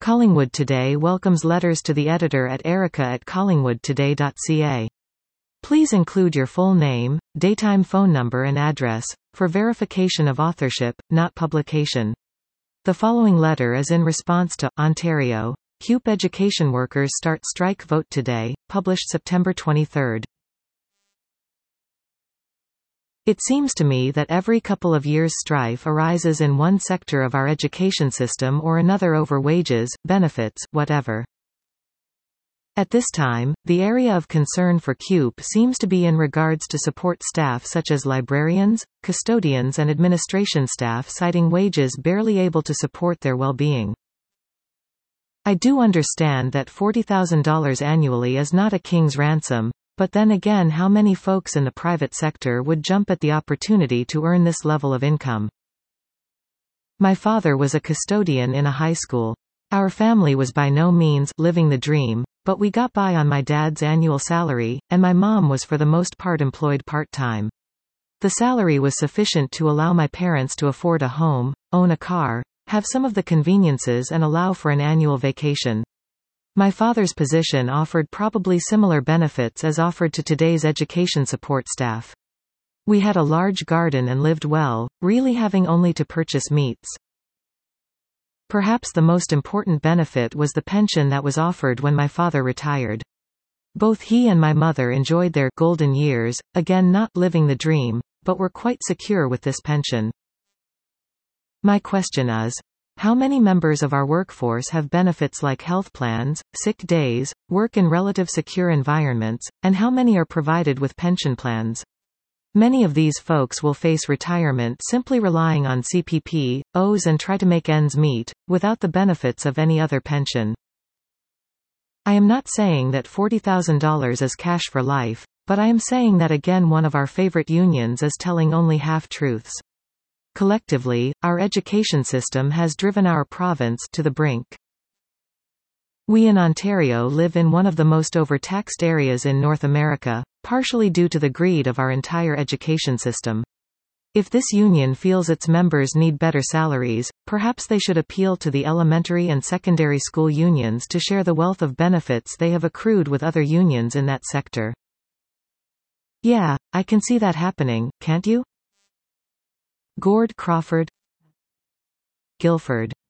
Collingwood Today welcomes letters to the editor at erica@collingwoodtoday.ca. Please include your full name, daytime phone number and address, for verification of authorship, not publication. The following letter is in response to Ontario. CUPE education workers start strike vote today, published September 23. It seems to me that every couple of years strife arises in one sector of our education system or another over wages, benefits, whatever. At this time, the area of concern for CUPE seems to be in regards to support staff such as librarians, custodians and administration staff, citing wages barely able to support their well-being. I do understand that $40,000 annually is not a king's ransom, but then again, how many folks in the private sector would jump at the opportunity to earn this level of income? My father was a custodian in a high school. Our family was by no means living the dream, but we got by on my dad's annual salary, and my mom was for the most part employed part-time. The salary was sufficient to allow my parents to afford a home, own a car, have some of the conveniences and allow for an annual vacation. My father's position offered probably similar benefits as offered to today's education support staff. We had a large garden and lived well, really having only to purchase meats. Perhaps the most important benefit was the pension that was offered when my father retired. Both he and my mother enjoyed their golden years, again not living the dream, but were quite secure with this pension. My question is, how many members of our workforce have benefits like health plans, sick days, work in relative secure environments, and how many are provided with pension plans? Many of these folks will face retirement simply relying on CPP/Os and try to make ends meet, without the benefits of any other pension. I am not saying that $40,000 is cash for life, but I am saying that again one of our favorite unions is telling only half-truths. Collectively, our education system has driven our province to the brink. We in Ontario live in one of the most overtaxed areas in North America, partially due to the greed of our entire education system. If this union feels its members need better salaries, perhaps they should appeal to the elementary and secondary school unions to share the wealth of benefits they have accrued with other unions in that sector. Yeah, I can see that happening, can't you? Gord Crawford, Guildford.